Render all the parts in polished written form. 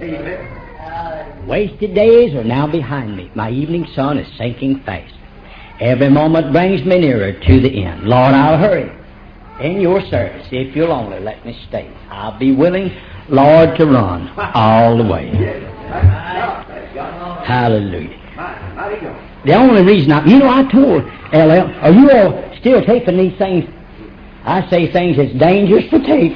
Wasted days are now behind me. My evening sun is sinking fast. Every moment brings me nearer to the end. Lord, I'll hurry in your service if you'll only let me stay. I'll be willing, Lord, to run all the way. Hallelujah. The only reason I told L.L., are you all still taping these things? I say things that's dangerous for tape.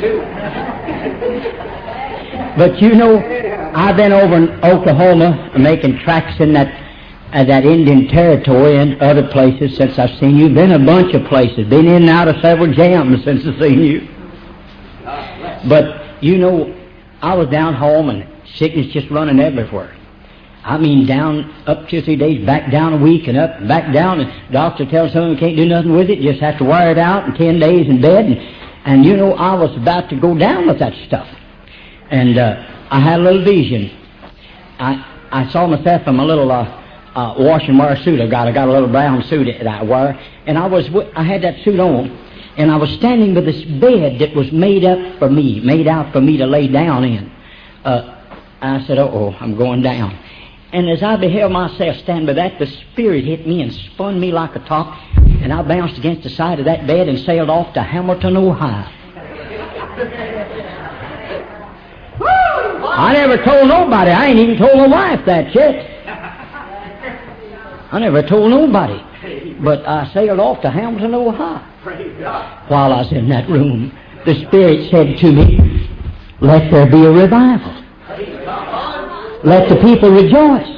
But I've been over in Oklahoma making tracks in that Indian territory and other places since I've seen you. Been a bunch of places. Been in and out of several jams since I've seen you. But, I was down home and sickness just running everywhere. I mean, down up 2 or 3 days, back down a week, and up and back down. And the doctor tells someone you can't do nothing with it. Just have to wire it out in 10 days in bed. And I was about to go down with that stuff. And I had a little vision. I saw myself in my little wash and wear suit I got a little brown suit that I wear. And I had that suit on. And I was standing with this bed that was made out for me to lay down in. I said, I'm going down. And as I beheld myself stand by that, the Spirit hit me and spun me like a top, and I bounced against the side of that bed and sailed off to Hamilton, Ohio. I never told nobody. I ain't even told my wife that yet. I never told nobody. But I sailed off to Hamilton, Ohio. While I was in that room, the Spirit said to me, let there be a revival. Let the people rejoice.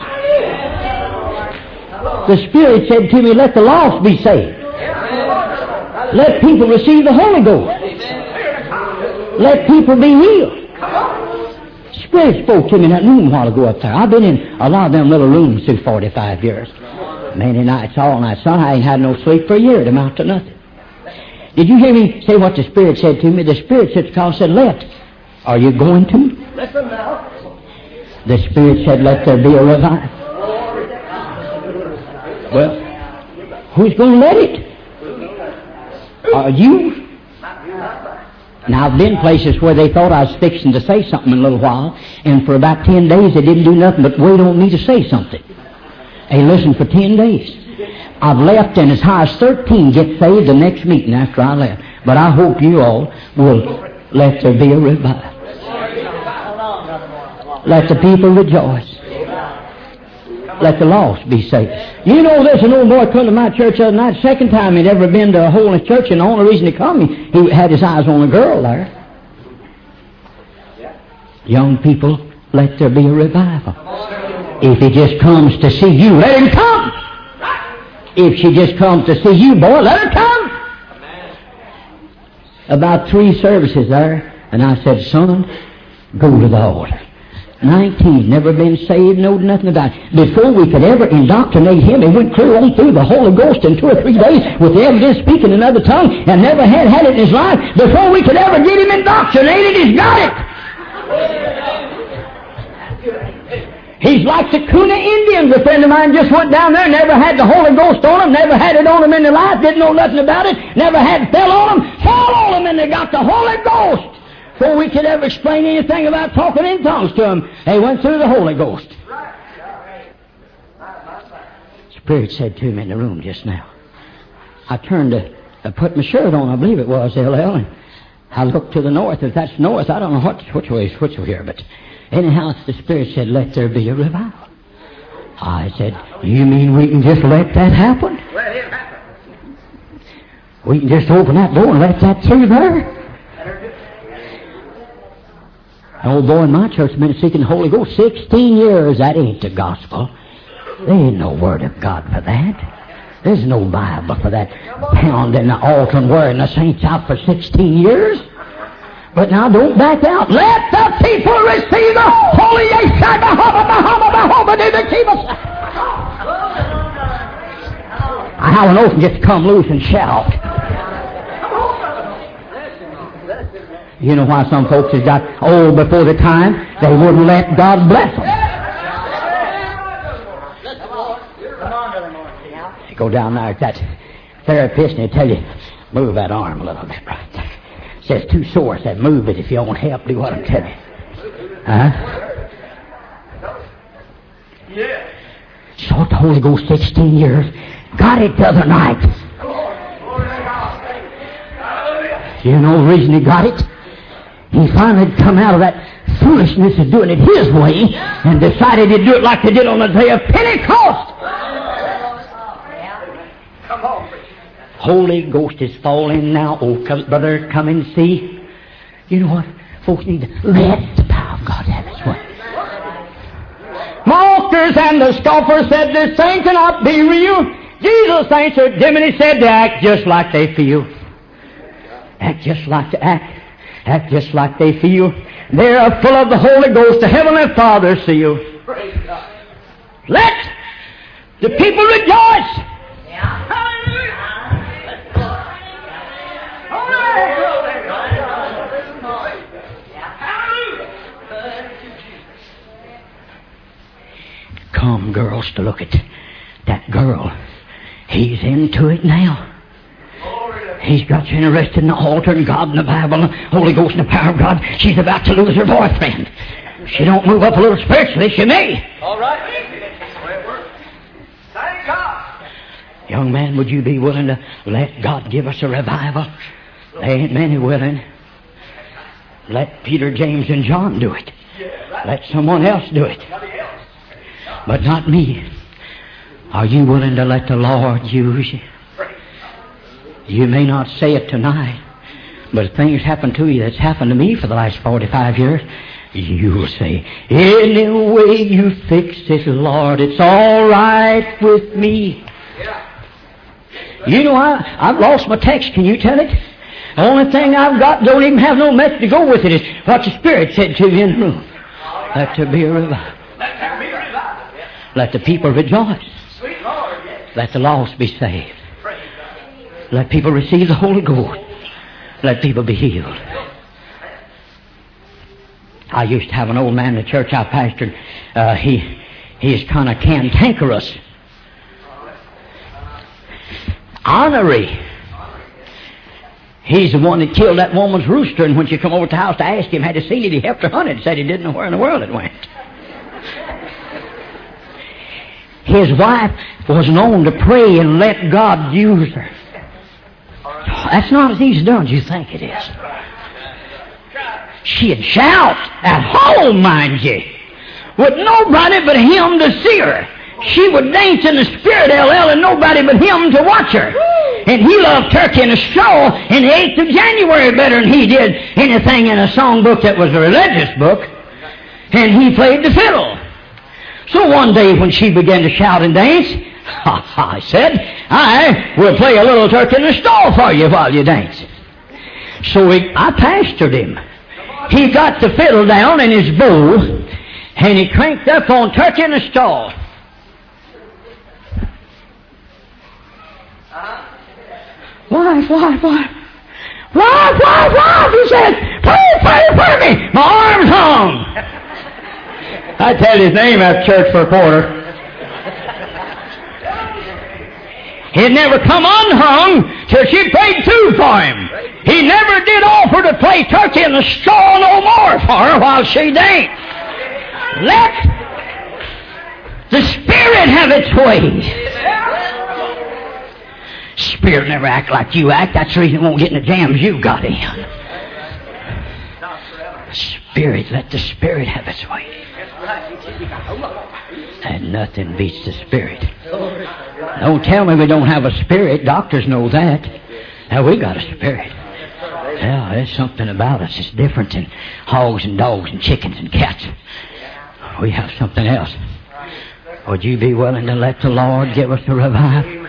The Spirit said to me, let the lost be saved. Let people receive the Holy Ghost. Let people be healed. Spirit spoke to me in that room a while ago up there. I've been in a lot of them little rooms through 45 years. Many nights, all night. Son, I ain't had no sleep for a year. It amount to nothing. Did you hear me say what the Spirit said to me? The Spirit said to call, said, let. Are you going to? Let them out. The Spirit said, let there be a revival. Well, who's going to let it? Are you? Now, I've been places where they thought I was fixing to say something in a little while, and for about 10 days they didn't do nothing but wait on me to say something. Hey, listen, for 10 days. I've left, and as high as 13 get saved the next meeting after I left. But I hope you all will let there be a revival. Let the people rejoice. Let the lost be saved. There's an old boy come to my church the other night, second time he'd ever been to a holiness church, and the only reason he come, he had his eyes on a girl there. Young people, let there be a revival. If he just comes to see you, let him come. If she just comes to see you, boy, let her come. About 3 services there, and I said, son, go to the altar. 19, never been saved, know nothing about it. Before we could ever indoctrinate him, he went clear on through the Holy Ghost in 2 or 3 days with the evidence speaking another tongue, and never had it in his life. Before we could ever get him indoctrinated, he's got it. He's like the Kuna Indians. A friend of mine just went down there, never had the Holy Ghost on him, never had it on him in their life, didn't know nothing about it, never had fell on him, fall on him, and they got the Holy Ghost. Before we could ever explain anything about talking in tongues to him, they went through the Holy Ghost. Spirit said to me in the room just now. I turned to put my shirt on, I believe it was, L.L., and I looked to the north. If that's north, I don't know which way is which way here, but anyhow, the Spirit said, let there be a revival. I said, you mean we can just let that happen? Let it happen. We can just open that door and let that through there? An old boy in my church has been seeking the Holy Ghost 16 years. That ain't the gospel. There ain't no word of God for that. There's no Bible for that. Pounding the altar and wearing the saints out for 16 years. But now don't back out. Let the people receive the Holy How an oath can just come loose and shout. You know why some folks has got old before the time? They wouldn't let God bless them. You go down there at that therapist and he'll tell you, move that arm a little bit right there. Says too sore, said move it if you want help, do what I'm telling you. Sought the Holy Ghost 16 years. Got it the other night. You know the reason he got it? He finally come out of that foolishness of doing it his way and decided to do it like they did on the day of Pentecost. Holy Ghost is falling now. Oh, come, brother, come and see. You know what? Folks need to let the power of God have its way. Mockers and the scoffers said this thing cannot be real. Jesus answered them and he said, they act just like they feel. Act just like they act. Act just like they feel. They are full of the Holy Ghost, the Heavenly Father seal. Let the people rejoice. Come, girls, to look at that girl. He's into it now. He's got you interested in the altar and God and the Bible and the Holy Ghost and the power of God. She's about to lose her boyfriend. If she don't move up a little spiritually, she may. All right. Thank God. Young man, would you be willing to let God give us a revival? There ain't many willing. Let Peter, James, and John do it. Let someone else do it. But not me. Are you willing to let the Lord use you? You may not say it tonight, but if things happen to you that's happened to me for the last 45 years, you'll say, any way you fix it, Lord, it's all right with me. You know, I've lost my text. Can you tell it? The only thing I've got don't even have no message to go with it is what the Spirit said to you in the room. Let there be a revival. Let the people rejoice. Let the lost be saved. Let people receive the Holy Ghost. Let people be healed. I used to have an old man in the church I pastored. He is kind of cantankerous. Ornery. He's the one that killed that woman's rooster, and when she come over to the house to ask him, had he seen it, he helped her hunt it. Said he didn't know where in the world it went. His wife was known to pray and let God use her. That's not as easy done as you think it is. She'd shout at home, mind you, with nobody but him to see her. She would dance in the spirit, LL, and nobody but him to watch her. And he loved turkey and a straw and the 8th of January better than he did anything in a songbook that was a religious book. And he played the fiddle. So one day when she began to shout and dance, I said, I will play a little turkey in the stall for you while you dance. So I pastored him. He got the fiddle down in his bow, and he cranked up on turkey in the stall. Wife, he said, pray for me. My arm's hung. I tell his name at church for a quarter. He'd never come unhung till she prayed two for him. He never did offer to play turkey in the straw no more for her while she danced. Let the Spirit have its way. Spirit never act like you act. That's the reason it won't get in the jams you got in. Spirit, let the Spirit have its way. And nothing beats the Spirit. Don't tell me we don't have a Spirit. Doctors know that. Now we got a Spirit. Yeah, there's something about us. It's different than hogs and dogs and chickens and cats. We have something else. Would you be willing to let the Lord give us a revival?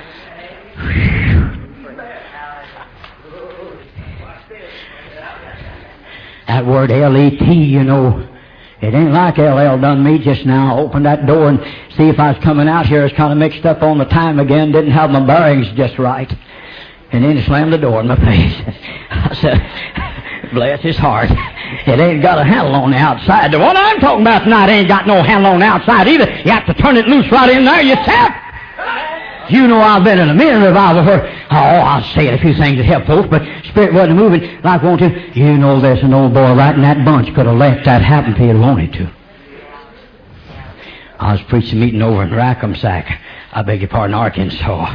That word L-E-T, you know, it ain't like LL done me just now. I opened that door and see if I was coming out here. I was kind of mixed up on the time again. Didn't have my bearings just right. And then he slammed the door in my face. I said, bless his heart. It ain't got a handle on the outside. The one I'm talking about tonight ain't got no handle on the outside either. You have to turn it loose right in there yourself. You know I've been in a mini revival where, I'll say a few things that help folks, but Spirit wasn't moving like I wanted to. You know there's an old boy right in that bunch could have let that happen if he had wanted to. I was preaching a meeting over in Rackham-Sack. I beg your pardon, Arkansas.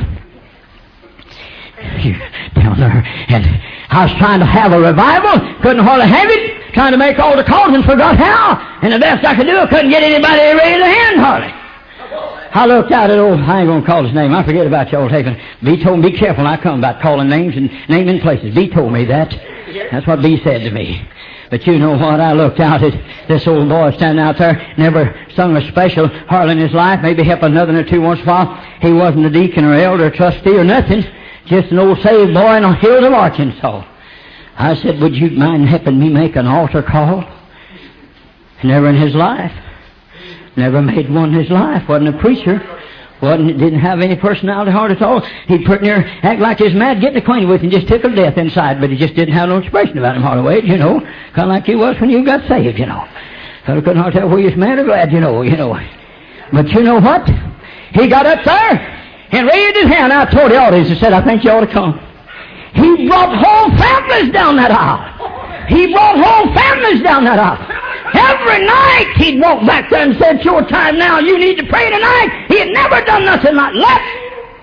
Down there. And I was trying to have a revival. Couldn't hardly have it. Trying to make all the calls and forgot how. And the best I could do, I couldn't get anybody to raise a hand hardly. I looked out at old, I ain't going to call his name. I forget about you, old Haven. B told me, be careful when I come about calling names and naming places. B told me that. That's what B said to me. But you know what? I looked out at this old boy standing out there, never sung a special hardly in his life, maybe helped another or two once in a while. He wasn't a deacon or elder or trustee or nothing, just an old saved boy in the hills of Arkansas. I said, would you mind helping me make an altar call? Never in his life. Never made one in his life. Wasn't a preacher. Didn't have any personality hard at all. He'd put near, act like he was mad, getting acquainted with him, just tickled to death inside, but he just didn't have no expression about him hardly, Wade, you know. Kind of like you was when you got saved, you know. So I couldn't hardly tell whether you was mad or glad, you know. But you know what? He got up there and raised his hand out toward the audience and said, I think you ought to come. He brought whole families down that aisle. He brought whole families down that aisle. Every night he'd walk back there and said, it's your time now. You need to pray tonight. He had never done nothing like that.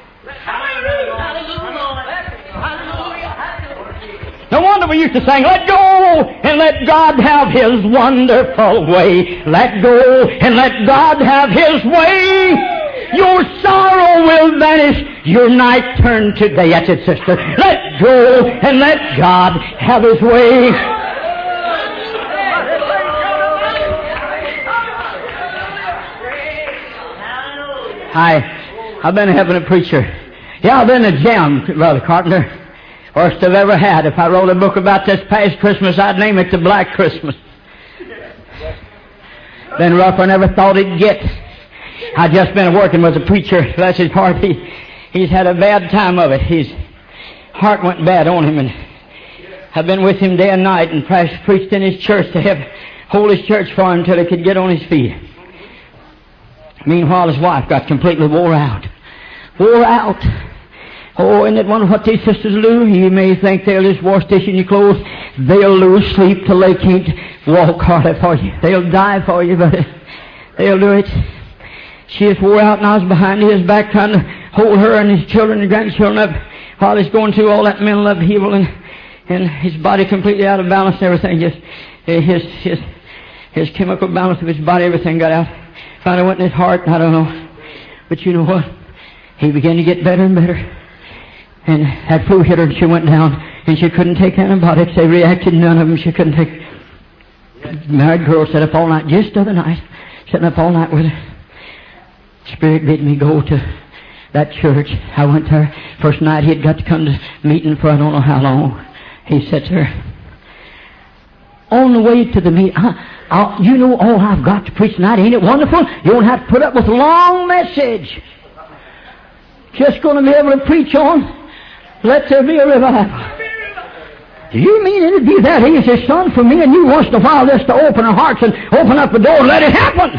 No wonder we used to sing, let go and let God have His wonderful way. Let go and let God have His way. Your sorrow will vanish. Your night turn to day. That's it, sister. Let go and let God have His way. I've been having a preacher. Yeah, I've been a gem, Brother Carpenter. Worst I've ever had. If I wrote a book about this past Christmas, I'd name it The Black Christmas. Been rougher than I never thought it'd get. I just been working with a preacher. Bless his heart. He's had a bad time of it. His heart went bad on him, and I've been with him day and night and preached in his church to hold his church for him until he could get on his feet. Meanwhile, his wife got completely wore out. Wore out. Oh, isn't it wonderful what these sisters do? You may think they'll just wash dish in your clothes. They'll lose sleep till they can't walk harder for you. They'll die for you, but they'll do it. She is wore out, and I was behind his back trying to hold her and his children and grandchildren up while he's going through all that mental upheaval and his body completely out of balance and everything. Just his chemical balance of his body, everything got out. Finally went in his heart, I don't know. But you know what? He began to get better and better. And that flu hit her and she went down. And she couldn't take antibiotics. They reacted, none of them. She couldn't take. Married girl sat up all night, just the other night. Sitting up all night with her. Spirit bid me go to that church. I went there. First night he had got to come to meeting for I don't know how long. He sat there. On the way to the meeting, you know all I've got to preach tonight. Ain't it wonderful? You don't have to put up with a long message. Just going to be able to preach on, let there be a revival. Do you mean it'd be that easy, son, for me and you once in a while just to open our hearts and open up the door and let it happen?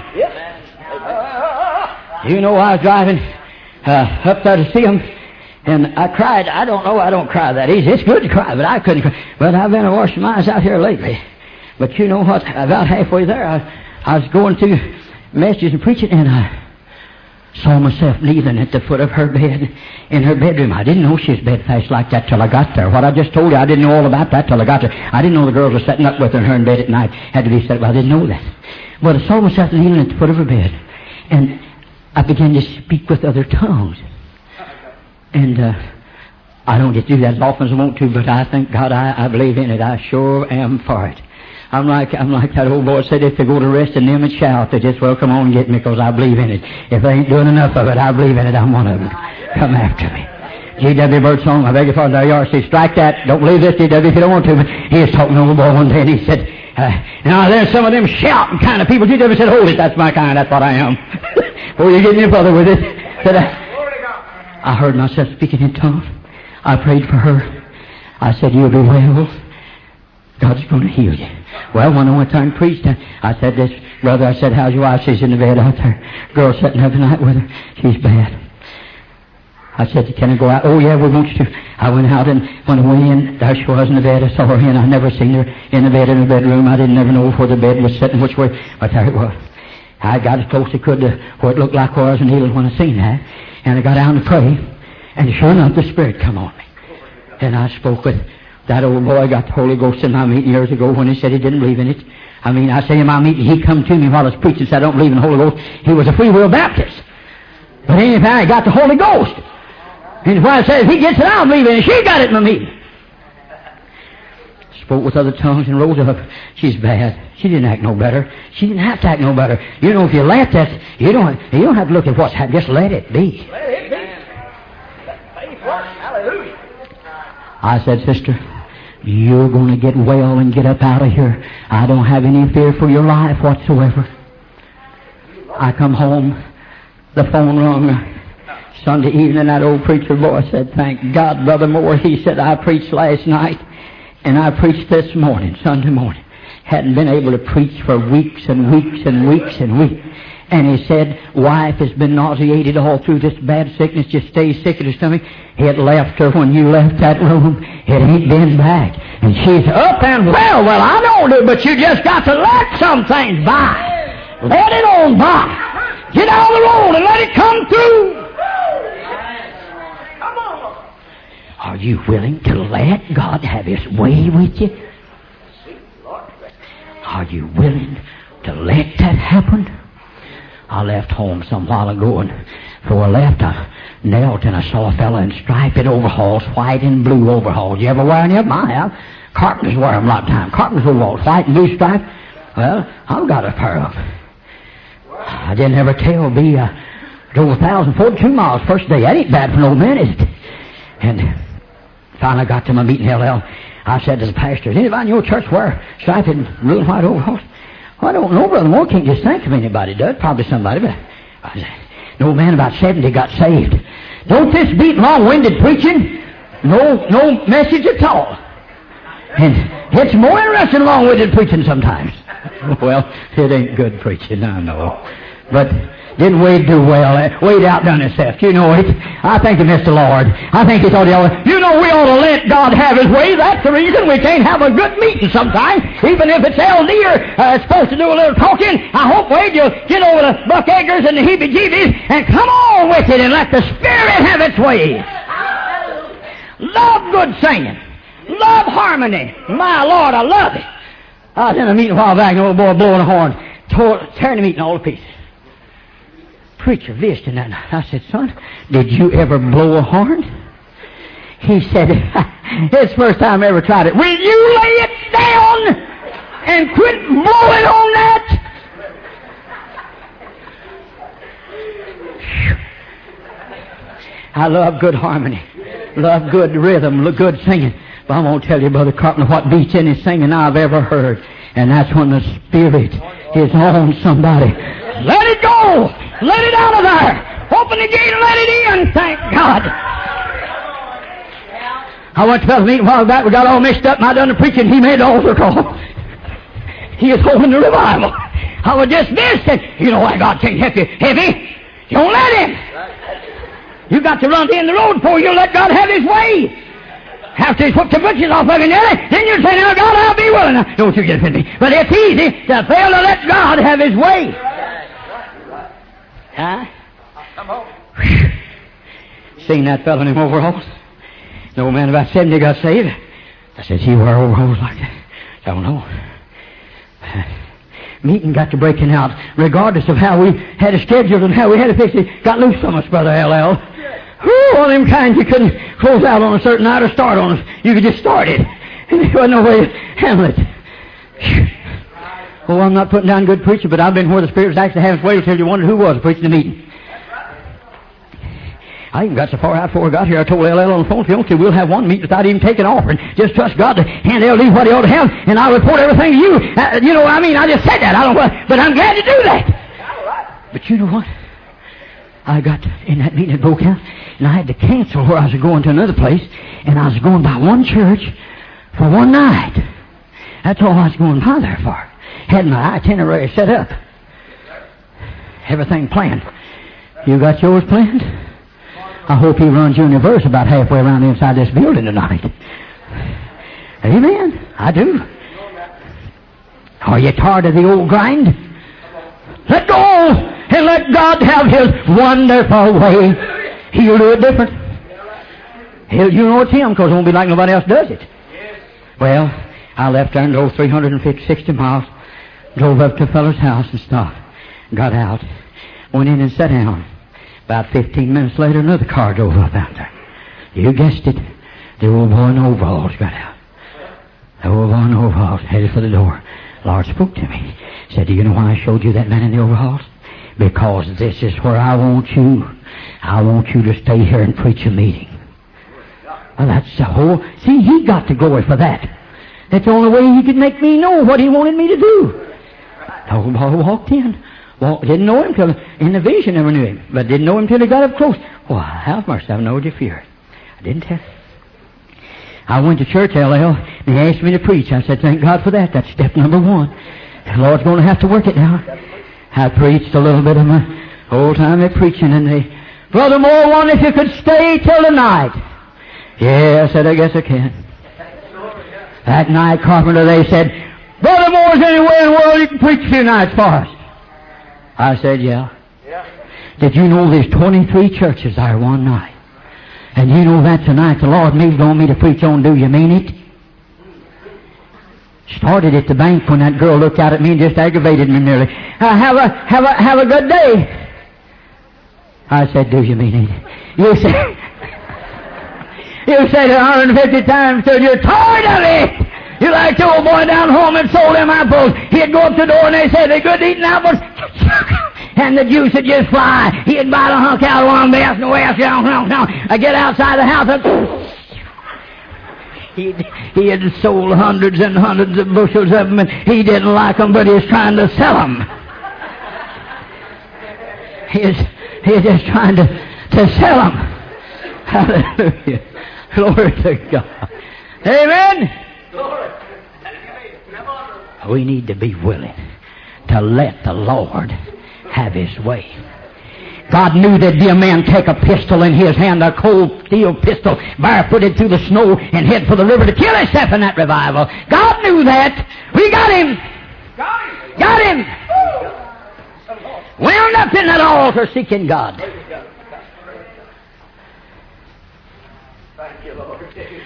You know, I was driving up there to see him, and I cried. I don't cry that easy. It's good to cry, but I couldn't cry. But I've been washing my eyes out here lately. But you know what? About halfway there, I was going through messages and preaching, and I saw myself kneeling at the foot of her bed in her bedroom. I didn't know she was bedfast like that till I got there. What I just told you, I didn't know all about that till I got there. I didn't know the girls were sitting up with her and her in bed at night. Had to be set up. I didn't know that. But I saw myself kneeling at the foot of her bed, and I began to speak with other tongues. And I don't get to do that as often as I want to, but I thank God I believe in it. I sure am for it. I'm like that old boy said, if they go to rest in them and shout, they just, well, come on and get me, because I believe in it. If they ain't doing enough of it, I believe in it. I'm one of them. Come after me. G.W. Birdsong, I beg your pardon, there you are. See, strike that. Don't believe this, G.W., if you don't want to. But he was talking to a boy one day, and he said, now there's some of them shouting kind of people. G.W. said, hold it, that's my kind, that's what I am. Before you get any further with it, said, I heard myself speaking in tongues. I prayed for her. I said, you'll be well. God's going to heal you. Well, when I went there and preached, I said, this brother, I said, how's your wife? She's in the bed out there. Girl sitting every night with her. She's bad. I said, can I go out? Oh, yeah, we want you to. I went out and went away, and there she was in the bed. I saw her in. I never seen her in the bed in the bedroom. I didn't never know where the bed was sitting, which way. But there it was. I got as close as I could to where it looked like where I was kneeling when I seen that. And I got down to pray. And sure enough, the Spirit come on me. And I spoke with that old boy. Got the Holy Ghost in my meeting years ago when he said he didn't believe in it. I mean, I say in my meeting, he come to me while I was preaching, said I don't believe in the Holy Ghost. He was a free will Baptist. But anyhow, I got the Holy Ghost. And when I said, if he gets it, I'll believe in it. She got it in my meeting. Spoke with other tongues and rose up. She's bad. She didn't act no better. She didn't have to act no better. You know, if you let that, you don't have to look at what's happening. Just let it be. Let it be. Faith works. Hallelujah. I said, sister, you're going to get well and get up out of here. I don't have any fear for your life whatsoever. I come home. The phone rung Sunday evening. That old preacher boy said, thank God, Brother Moore. He said, I preached last night. And I preached this morning, Sunday morning. Hadn't been able to preach for weeks and weeks and weeks and weeks. And he said, wife has been nauseated all through this bad sickness, just stays sick at her stomach. It left her when you left that room. It ain't been back. And she's up and well. Well, I don't do, but you just got to let some things by. Let it on by. Get out of the road and let it come through. Are you willing to let God have His way with you? Are you willing to let that happen? I left home some while ago, and before I left, I knelt and I saw a fella in striped overalls, white and blue overalls. You ever wear any of them? I have. Carpenters wear them a lot of time. Carpenters overalls, white and blue striped. Well, I've got a pair of them. I didn't ever tell B. I drove 1,042 miles first day. That ain't bad for no man, is it? And finally got to my meeting in LL. I said to the pastor, does anybody in your church wear striped and blue and white overalls? Well, I don't know, Brother Moore. Can't just think of anybody does. Probably somebody, but an old man about 70 got saved. Don't this beat long-winded preaching? No message at all. And it's more interesting than long-winded preaching sometimes. Well, it ain't good preaching, I know. But didn't Wade do well? Wade outdone himself. You know it. I think he missed the Lord. I think he thought he ought to. You know we ought to let God have His way. That's the reason we can't have a good meeting sometimes. Even if it's LD or supposed to do a little talking. I hope, Wade, you'll get over the Buck Eggers and the heebie-jeebies and come on with it and let the Spirit have its way. Love good singing. Love harmony. My Lord, I love it. I was in a meeting a while back, an old boy blowing a horn, tearing the meeting all to pieces. Preacher visiting that night. I said, son, did you ever blow a horn? He said, it's the first time I ever tried it. Will you lay it down and quit blowing on that? I love good harmony. Love good rhythm, good singing. But I'm going to tell you, Brother Carpenter, what beats any singing I've ever heard. And that's when the Spirit is on somebody. Let it go! Let it out of there! Open the gate and let it in! Thank God! I went to Fellow's meeting a while back. We got all mixed up and I done the preaching. He made the altar call. He is holding the revival. I was dismissed. And you know why God can't help you heavy? You don't let Him. You got to run in the road before you let God have His way. After He's hooked the butchers off of you, then you say, now, God, I'll be willing. Now, don't you get offended. But it's easy to fail to let God have His way. Huh? Seen that fellow in them overalls? The old man about 70 got saved. I said, he wear overalls like that? I don't know. Meeting got to breaking out, regardless of how we had it scheduled and how we had it fixed. It got loose from us, Brother LL. Whew, one of them kinds you couldn't close out on a certain night or start on us. You could just start it. And there wasn't no way to handle it. Well, I'm not putting down good preaching, but I've been where the Spirit was actually having its way until you wondered who was preaching the meeting. I even got so far out before I got here, I told LL on the phone, if you don't see, we'll have one meeting without even taking an offering. Just trust God to hand LD what He ought to have, and I'll report everything to you. You know what I mean? I just said that. I don't know, but I'm glad to do that. But you know what? I got in that meeting, it broke out, and I had to cancel where I was going to another place, and I was going by one church for one night. That's all I was going by there for. Had my itinerary set up. Everything planned. You got yours planned? I hope He runs you in reverse about halfway around the inside this building tonight. Amen. I do. Are you tired of the old grind? Let go and let God have His wonderful way. He'll do it different. You know it's Him, because it won't be like nobody else does it. Well, I left there and drove 360 miles, drove up to a fellow's house and stopped, got out, went in and sat down. About 15 minutes later, another car drove up out there. You guessed it. The old boy in overalls got out. The old boy in overalls headed for the door. The Lord spoke to me. Said, do you know why I showed you that man in the overalls? Because this is where I want you. I want you to stay here and preach a meeting. Well, that's the whole... See, he got to go for that. That's the only way he could make me know what he wanted me to do. The old boy walked in. Didn't know him till in the vision, never knew him. But didn't know him till he got up close. Well, have mercy, I've known you fear. I didn't tell him. I went to church, LL, and he asked me to preach. I said, thank God for that. That's step number one. The Lord's going to have to work it now. I preached a little bit of my old time at preaching, and they, Brother Moore, wondered if you could stay till the night. Yeah, I said, I guess I can. That night, Carpenter, they said, Brother Moore's anywhere in the world you can preach a few nights for us. I said, yeah. Did you know there's 23 churches there one night? And you know that tonight the Lord moved on me to preach on, do you mean it? Started at the bank when that girl looked out at me and just aggravated me nearly. Have a good day. I said, do you mean it? You said it 150 times till you're tired of it. You like the old boy down home and sold them apples. He'd go up to the door and they said they're good eating apples. And the juice would just fly. He'd bite a hunk out of one best and west. I get outside the house and he had sold hundreds and hundreds of bushels of them, and he didn't like them, but he was trying to sell them. He was just trying to sell them. Hallelujah. Glory to God. Amen. We need to be willing to let the Lord have His way. God knew there'd be a man take a pistol in his hand, a cold steel pistol, barefooted through the snow and head for the river to kill himself in that revival. God knew that. We got him. Got him. Wound up in that altar seeking God. Thank you, Lord.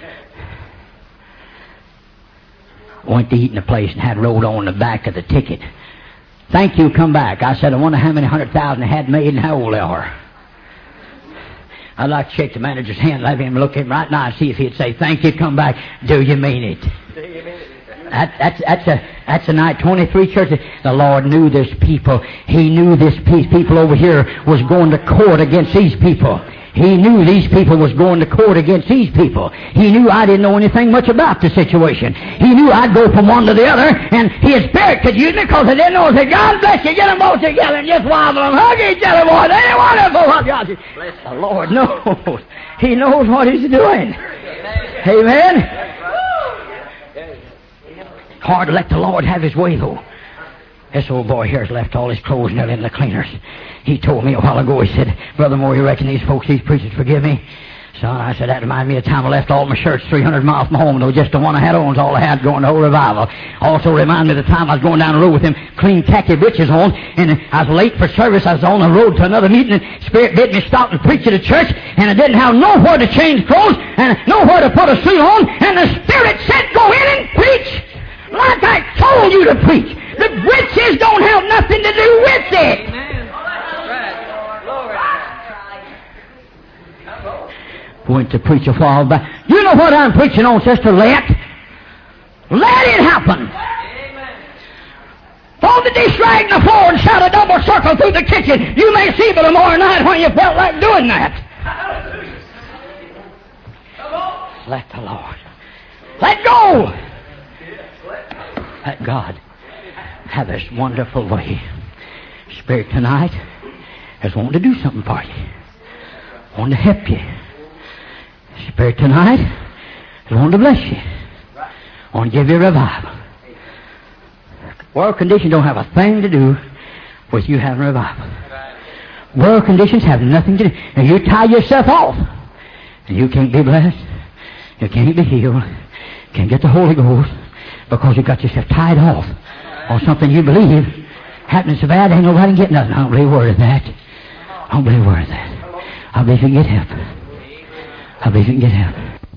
Went to eat in a place and had wrote on the back of the ticket, thank you, come back. I said, I wonder how many 100,000 they had made and how old they are. I'd like to shake the manager's hand, let him look at him right now and see if he'd say, thank you, come back. Do you mean it? Do you mean it? That's a night, 23 churches. The Lord knew this people. He knew this people over here was going to court against these people. He knew these people was going to court against these people. He knew I didn't know anything much about the situation. He knew I'd go from one to the other, and His Spirit could use me because I didn't know. I said, God bless you, get them both together and just wobble them, hug each other, boy. They wonderful what God did. Bless the Lord knows. He knows what He's doing. Amen. Hard to let the Lord have His way, though. This old boy here has left all his clothes nearly in the cleaners. He told me a while ago, he said, Brother Moore, you reckon these folks, these preachers forgive me? Son, I said, that reminded me of the time I left all my shirts 300 miles from home, though just the one I had on was all I had going to the whole revival. Also reminded me of the time I was going down the road with them clean khaki breeches on, and I was late for service. I was on the road to another meeting, and Spirit bid me stop and preach at a church, and I didn't have nowhere to change clothes, and nowhere to put a suit on, and the Spirit said, go in and preach like I told you to preach. The breeches don't have nothing to do with it. Went to preach a while back. You know what I'm preaching on, Sister? Let it happen. Fold the dish rag in the floor and shout a double circle through the kitchen. You may see by tomorrow night when you felt like doing that. Let the Lord. Let go. Let God have His wonderful way. Spirit tonight is wanting to do something for you. Wanting to help you. Spirit tonight is wanting to bless you. Want to give you a revival. World conditions don't have a thing to do with you having a revival. World conditions have nothing to do. And you tie yourself off, and you can't be blessed. You can't be healed. Can't get the Holy Ghost because you got yourself tied off on something you believe happening so bad, ain't nobody can get nothing. I don't believe a word of that. I don't believe a word of that. I believe you can get help. I believe you can get help.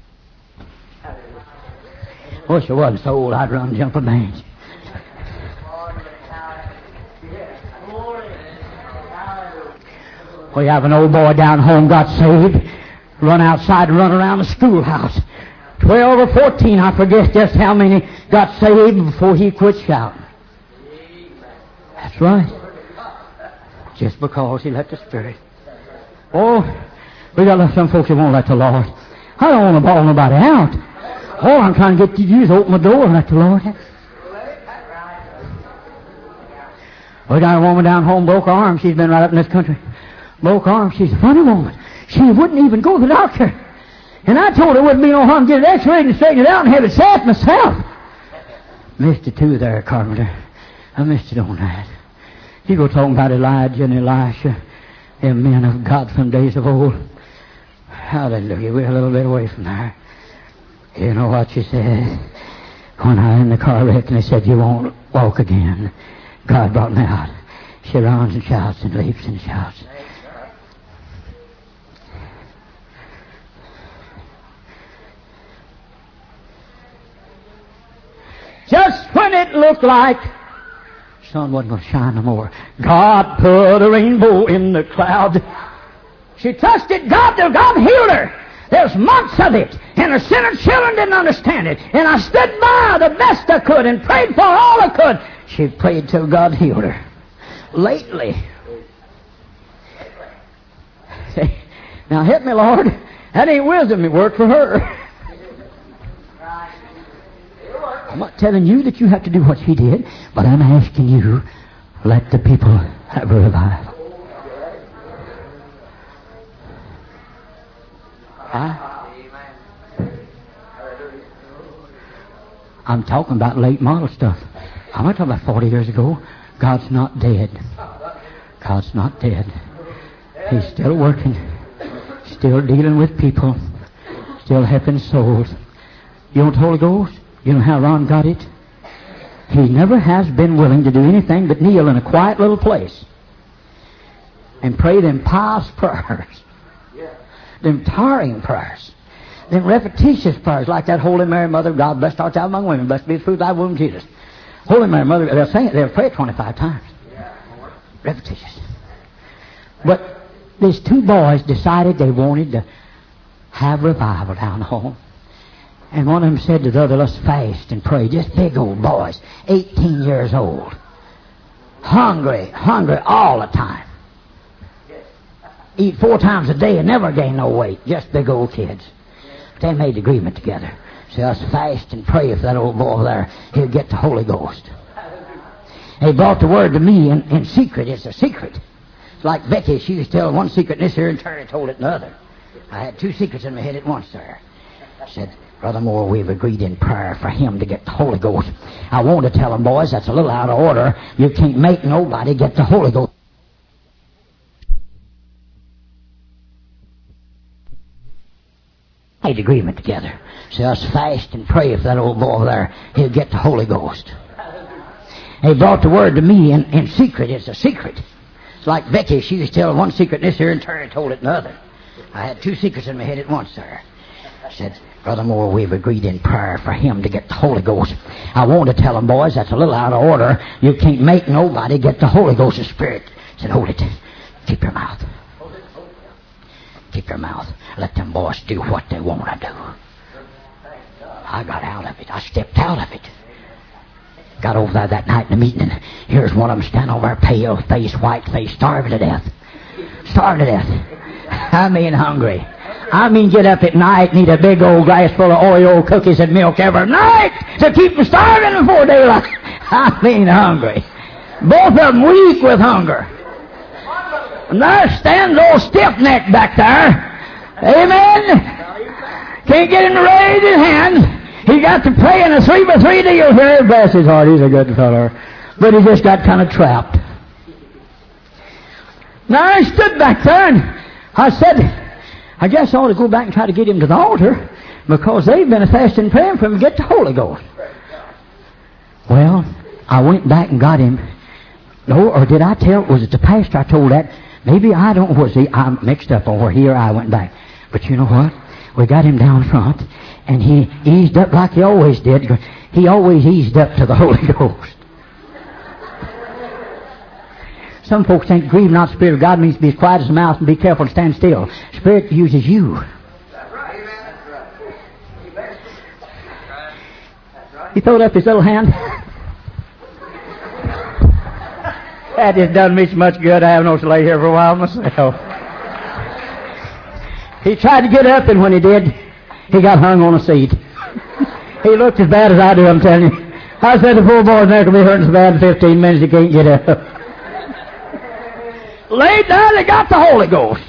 Wish I wasn't so old I'd run and jump a bench. We have an old boy down home got saved, run outside and run around the schoolhouse. 12 or 14, I forget just how many, got saved before he quit shouting. That's right. Just because he let the Spirit. Oh, we got some folks that won't let the Lord. I don't want to bawl nobody out. All I'm trying to get you to do is open the door and let the Lord in. We got a woman down home, broke her arm. She's been right up in this country. Broke her arm. She's a funny woman. She wouldn't even go to the doctor. And I told her it wouldn't be no harm to get it x-rayed and straighten it out and have it set myself. Missed it too there, Carpenter. I missed it on that. You go talking about Elijah and Elisha, them men of God from days of old. Hallelujah. We're a little bit away from there. You know what she said? When I was in the car wreck and they said, you won't walk again. God brought me out. She runs and shouts and leaps and shouts. Just when it looked like sun wasn't going to shine no more, God put a rainbow in the cloud. She trusted God till God healed her. There's months of it, and her sinner children didn't understand it. And I stood by the best I could and prayed for all I could. She prayed till God healed her. Lately. Say, now help me, Lord. That ain't wisdom. It worked for her. I'm not telling you that you have to do what she did, but I'm asking you, let the people have a revival. I'm talking about late model stuff. I'm not talking about 40 years ago. God's not dead. God's not dead. He's still working, still dealing with people, still helping souls. You want the Holy Ghost? You know how Ron got it? He never has been willing to do anything but kneel in a quiet little place and pray them pious prayers, them tiring prayers, them repetitious prayers, like that Holy Mary, Mother of God, blessed art thou among women, blessed be the fruit of thy womb, Jesus. Holy Mary, Mother, they'll say it, they'll pray it 25 times. Repetitious. But these two boys decided they wanted to have revival down home. And one of them said to the other, let's fast and pray. Just big old boys, 18 years old. Hungry all the time. Eat 4 times a day and never gain no weight. Just big old kids. They made agreement together. So let's fast and pray for that old boy over there. He'll get the Holy Ghost. They brought the word to me in secret. It's a secret. It's like Becky. She was telling one secret in this here and Terry told it in the other. I had 2 secrets in my head at once there. I said, Brother Moore, we've agreed in prayer for him to get the Holy Ghost. I want to tell them, boys, that's a little out of order. You can't make nobody get the Holy Ghost. Made agreement together. So let's fast and pray for that old boy over there. He'll get the Holy Ghost. They brought the word to me in secret. It's a secret. It's like Becky. She was telling one secret in this here and Terry told it in the other. I had 2 secrets in my head at once there. I said, Brother Moore, we've agreed in prayer for him to get the Holy Ghost. I want to tell them, boys, that's a little out of order. You can't make nobody get the Holy Ghost of Spirit. I said, hold it. Keep your mouth. Keep your mouth. Let them boys do what they want to do. I got out of it. I stepped out of it. Got over there that night in the meeting, and here's one of them standing over there, pale face, white face, starving to death. Starving to death. I mean hungry. I mean get up at night and eat a big old glass full of Oreo cookies and milk every night to keep them starving before daylight. I mean hungry. Both of them weak with hunger. And there stands old stiff-neck back there. Amen. Can't get him to raise his hands. He got to play in a 3-by-3 deal here. Bless his heart, he's a good fellow. But he just got kind of trapped. Now I stood back there and I said, I guess I ought to go back and try to get him to the altar because they've been fasting and praying for him to get the Holy Ghost. Well, I went back and got him No, or did I tell? Was it the pastor I told that? Maybe I don't know. See, I'm mixed up on where he or I went back. But you know what? We got him down front, and he eased up like he always did. He always eased up to the Holy Ghost. Some folks think grieve not the Spirit of God means to be as quiet as a mouse and be careful to stand still. Spirit uses you. He throwed up his little hand. That just doesn't me so much good. I haven't no to lay here for a while myself. He tried to get up, and when he did, he got hung on a seat. He looked as bad as I do, I'm telling you. I said the poor boy's neck will be hurting so bad in 15 minutes he can't get up. Laid down, they got the Holy Ghost.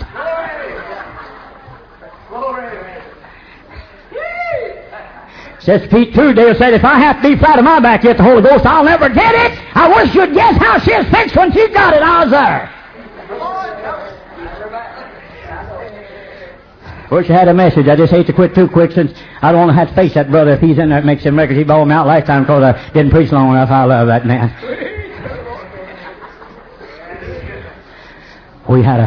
Says Pete Trudeau said, if I have to be flat on my back to get the Holy Ghost, I'll never get it. I wish you'd guess how she was fixed when she got it. I was there. Wish I had a message. I just hate to quit too quick since I don't want to have to face that brother if he's in there and makes them records. He bawled me out last time because I didn't preach long enough. I love that man. We had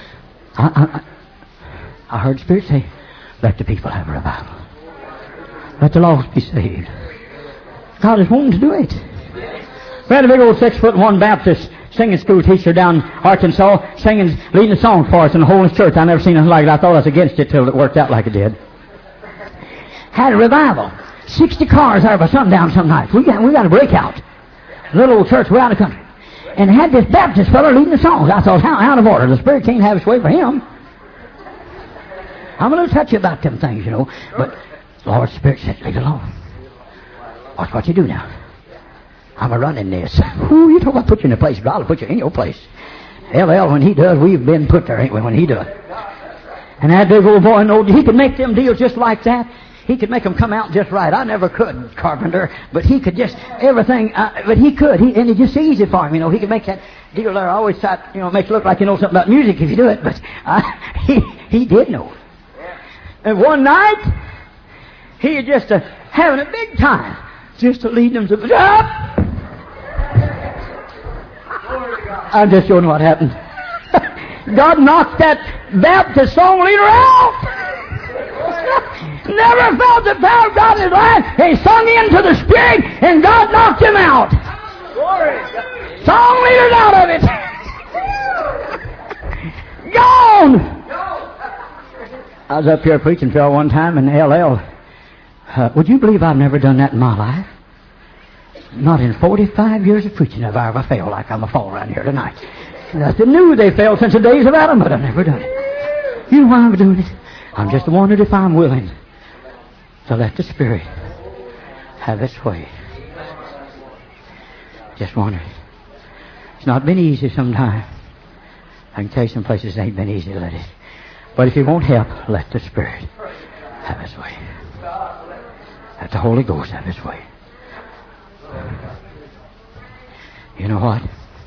I heard the Spirit say, let the people have a revival. Let the lost be saved. God is wanting to do it. We had a big old 6'1" Baptist singing school teacher down Arkansas, leading the song for us in the whole church. I never seen anything like it. I thought I was against it till it worked out like it did. Had a revival. 60 cars there by sundown some nights. We got a breakout. Little old church way out of the country. And had this Baptist fellow leading the songs. I thought, how out of order. The Spirit can't have its way for him. I'm a little touchy about them things, you know. But the Lord's Spirit said, leave it alone. Watch what you do now. I'm a running this. Ooh, you talk about put you in a place. God will put you in your place. LL, when he does, we've been put there, ain't we, when he does. And that big old boy, he could make them deals just like that. He could make them come out just right. I never could, Carpenter, but he could just, everything, but he could. And it just easy for him, you know. He could make that deal there. I always thought, you know, it makes you look like you know something about music if you do it, but he did know. And one night, he was just having a big time, just to lead them to the up. I'm just showing what happened. God knocked that Baptist song leader out. Never felt the power of God in his life. He sung into the Spirit, and God knocked him out. Song leader's out of it. Gone. I was up here preaching for one time, and LL. Would you believe I've never done that in my life? Not in 45 years of preaching have I ever failed like I'm a fall around here tonight. Nothing new they failed since the days of Adam, but I've never done it. You know why I'm doing it? I'm just wondering if I'm willing to let the Spirit have its way. Just wondering. It's not been easy sometimes. I can tell you some places it ain't been easy to let it. But if you won't help, let the Spirit have its way. Let the Holy Ghost have its way. You know what?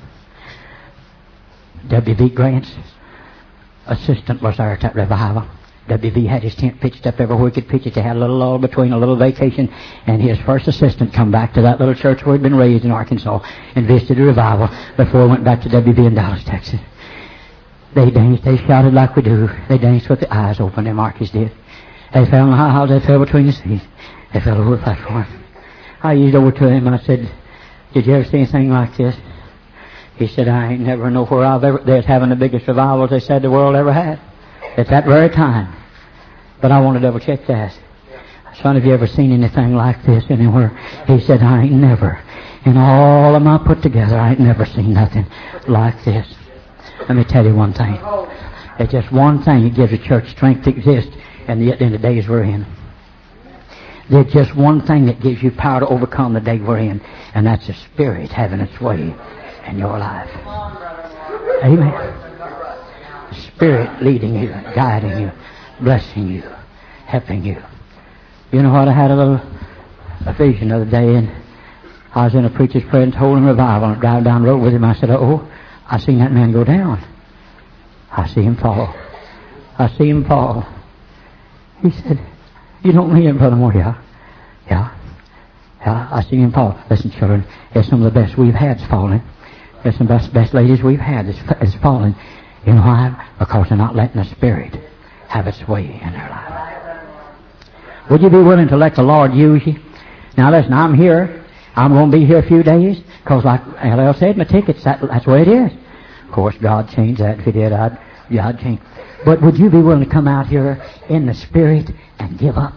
W.V. Grant's assistant was there at that revival. W.V. had his tent pitched up everywhere he could pitch it. They had a little lull between, a little vacation, and his first assistant come back to that little church where he'd been raised in Arkansas and visited a revival before he went back to W.V. in Dallas, Texas. They danced, they shouted like we do. They danced with the eyes open, them Marcus did. They fell in the high halls, they fell between the seats. They fell over the platform. I used over to him, I said, did you ever see anything like this? He said, I ain't never know where they're having the biggest revivals they said the world ever had. At that very time. But I want to double check that. Son, have you ever seen anything like this anywhere? He said, I ain't never. In all of my put together, I ain't never seen nothing like this. Let me tell you one thing. There's just one thing that gives a church strength to exist in the days we're in. There's just one thing that gives you power to overcome the day we're in, and that's the Spirit having its way in your life. Amen. The Spirit leading you, guiding you, blessing you, helping you. You know what? I had a vision the other day, and I was in a preacher's prayer and told him revival, and driving down the road with him. I said, oh, I seen that man go down. I see him fall. I see him fall. He said, you don't mean it, Brother Moore? Yeah, I see him fall. Listen, children, it's some of the best we've had's falling. There's some best ladies we've had that's fallen. You know why? Because they're not letting the Spirit have its way in their life. Would you be willing to let the Lord use you? Now listen, I'm here. I'm going to be here a few days because like L.L. said, my tickets, that's the way it is. Of course, God changed that. If He did, I'd change. But would you be willing to come out here in the Spirit and give up?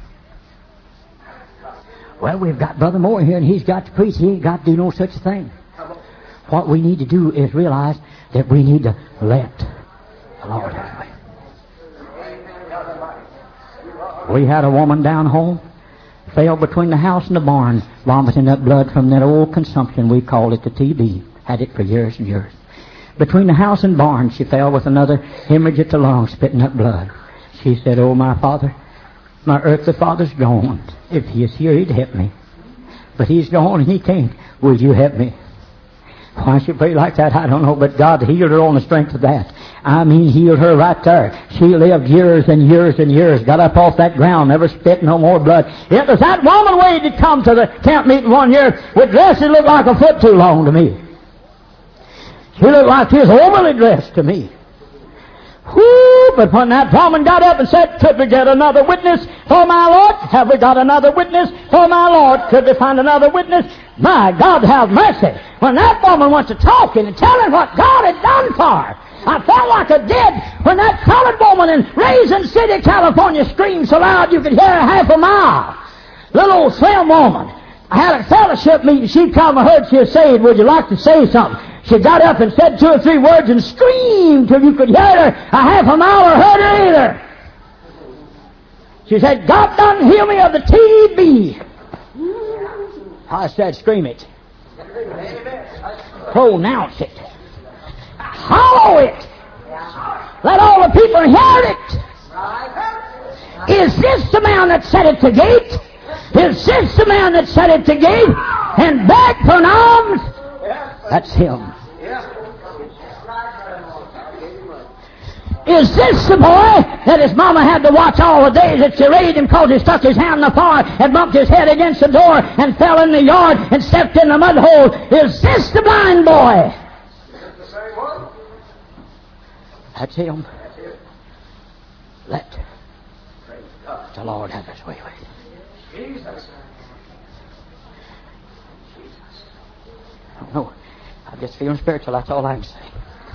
Well, we've got Brother Moore here, and he's got to preach. He ain't got to do no such thing. What we need to do is realize that we need to let the Lord have His way. We had a woman down home, fell between the house and the barn, vomiting up blood from that old consumption. We called it the TB. Had it for years and years. Between the house and barn, she fell with another hemorrhage at the lungs, spitting up blood. She said, "Oh, my Father, my earthly father's gone. If he is here, he'd help me. But he's gone and he can't. Will you help me?" Why she prayed like that, I don't know, but God healed her on the strength of that. I mean, healed her right there. She lived years and years and years, got up off that ground, never spit no more blood. It was that woman waited to come to the camp meeting one year with dresses that looked like a foot too long to me. She looked like she was overly dressed to me. Whoo! But when that woman got up and said, "Could we get another witness for my Lord? Have we got another witness for my Lord? Could we find another witness?" My God, have mercy. When that woman went to talking and telling what God had done for her, I felt like I did when that colored woman in Raisin City, California screamed so loud you could hear her half a mile. Little old slim woman. I had a fellowship meeting. She come and heard she was saved. "Would you like to say something?" She got up and said 2 or 3 words and screamed till you could hear her a half a mile or heard her either. She said, "God done heal me of the TB." I said, "Scream it. Pronounce it. Hollow it. Let all the people hear it. Is this the man that set at the gate? Is this the man that set at the gate and begged for an alms?" That's him. Is this the boy that his mama had to watch all the days that she raised him because he stuck his hand in the fire and bumped his head against the door and fell in the yard and stepped in the mud hole? Is this the blind boy? That's him. Let the Lord have His way with you. I don't know. I'm just feeling spiritual, that's all I can say.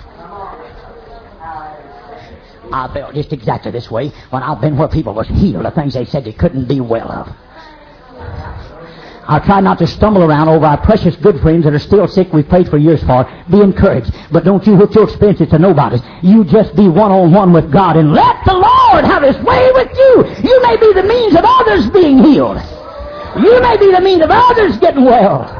I felt just exactly this way when I've been where people was healed of things they said they couldn't be well of. I try not to stumble around over our precious good friends that are still sick we've prayed for years for. Be encouraged, but don't you hook your experiences to nobody. You just be one-on-one with God and let the Lord have His way with you. You may be the means of others being healed. You may be the means of others getting well.